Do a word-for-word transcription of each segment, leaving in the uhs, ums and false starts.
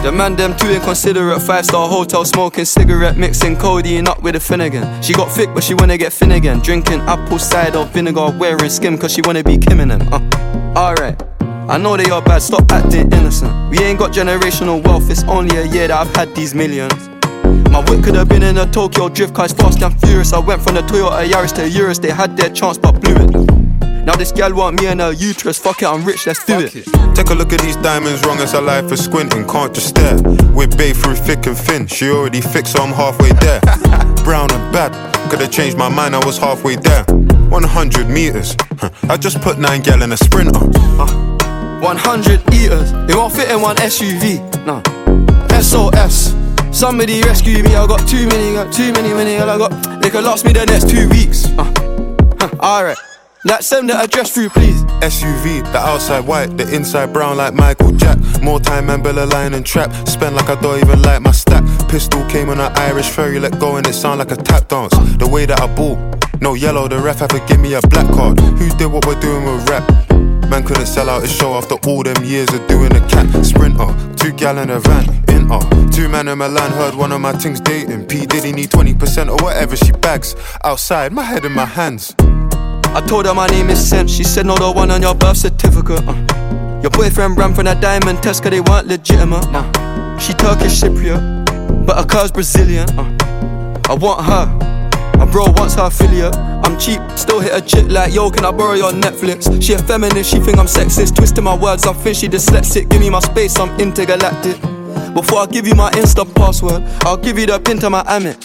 The man them too inconsiderate. Five-star hotel smoking cigarette, mixing codeine up with a Finnegan. She got thick but she wanna get thin again. Drinking apple cider vinegar, wearing skim cause she wanna be Kim and them. uh, Alright, I know they are bad, stop acting innocent. We ain't got generational wealth, it's only a year that I've had these millions. My whip could have been in a Tokyo drift car, it's fast and furious. I went from the Toyota Yaris to Urus, they had their chance but blew it. Now this gal want me and her uterus, fuck it, I'm rich, let's do it. Take a look at these diamonds, wrong as her life is squinting, can't just stare. We're bae through thick and thin, she already fixed so I'm halfway there. Brown and bad, could've changed my mind, I was halfway there. one hundred meters, I just put nine gal in a sprinter. uh, one hundred eaters, they won't fit in one S U V, no. S O S, somebody rescue me, I got too many, got too many, many, I got, they could last me the next two weeks. uh, huh, Alright, like send the address through please. S U V, the outside white, the inside brown like Michael Jack. More time and Bella line and trap, spend like I don't even like my stack. Pistol came on an Irish ferry, let go and it sound like a tap dance. The way that I ball, no yellow, the ref had to give me a black card. Who did what we're doing with rap? Man couldn't sell out his show after all them years of doing a cat. Sprinter, two gal in a van, in uh Two man in Milan, heard one of my things dating. P Diddy need twenty percent or whatever she bags. Outside, my head in my hands. I told her my name is Sense, she said no, the one on your birth certificate. uh. Your boyfriend ran from that diamond test cause they weren't legitimate. uh. She Turkish Cypriot, but her car's Brazilian. uh. I want her, my bro wants her affiliate. I'm cheap, still hit a chick like, yo, can I borrow your Netflix? She a feminist, she think I'm sexist. Twisting my words, I think she dyslexic. Give me my space, I'm intergalactic. Before I give you my Insta password, I'll give you the pin to my Amex.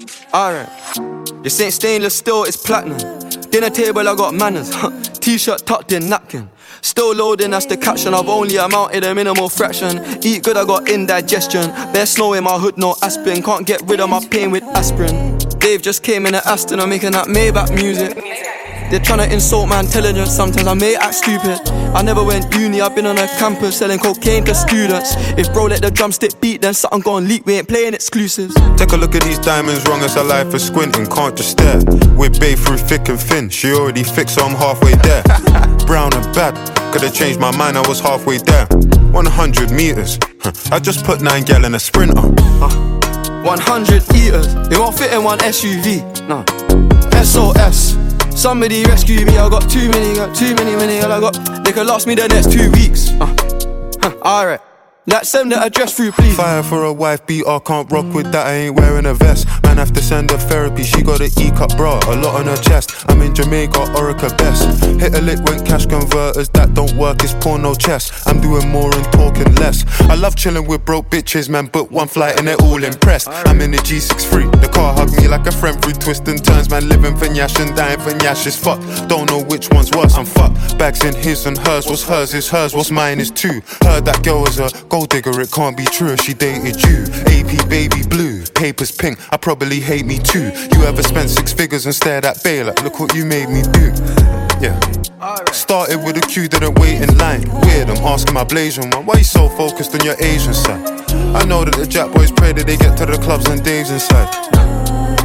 Alright, this ain't stainless steel, it's platinum. Dinner table, I got manners. T-shirt tucked in, napkin. Still loading, that's the caption. I've only amounted a minimal fraction. Eat good, I got indigestion. Bare snow in my hood, no aspirin. Can't get rid of my pain with aspirin. Dave just came in at Aston, I'm making that Maybach music. They're tryna insult my intelligence, sometimes I may act stupid. I never went uni, I've been on a campus selling cocaine to students. If bro let the drumstick beat, then something gon' leak, we ain't playing exclusives. Take a look at these diamonds, wrong as her life is squinting, can't just stare. We're bae through thick and thin, she already fixed so I'm halfway there. Brown and bad, could've changed my mind, I was halfway there. one hundred meters, I just put nine gal in a sprinter. uh, one hundred eaters, they won't fit in one S U V, no. S O S, somebody rescue me, I got too many, got too many, many, I got, they could last me the next two weeks. uh, huh, Alright, like send the address through please. Fire for a wife beater, can't rock with that, I ain't wearing a vest. Man have to send her therapy, she got an E-cup bra, a lot on her chest. I'm in Jamaica, Orica best. Hit a lick when cash converters, that don't work, it's porno chess. I'm doing more and talking less. I love chilling with broke bitches, man, book one flight and they're all impressed. I'm in the G six three, the car hugged me like a friend through twists and turns. Man living for Nyash and dying for Nyash is fuck. Don't know which one's worse, I'm fucked. Bags in his and hers, what's hers is hers, what's mine is too. Heard that girl was a gold digger, it can't be true if she dated you. A P baby blue, papers pink, I probably hate me too. You ever spent six figures and stared at Bae like, look what you made me do. Yeah. Started with a queue, didn't wait in line. Weird, I'm asking my Blasian one, why you so focused on your Asian side? I know that the Jack boys pray that they get to the clubs and Dave's inside.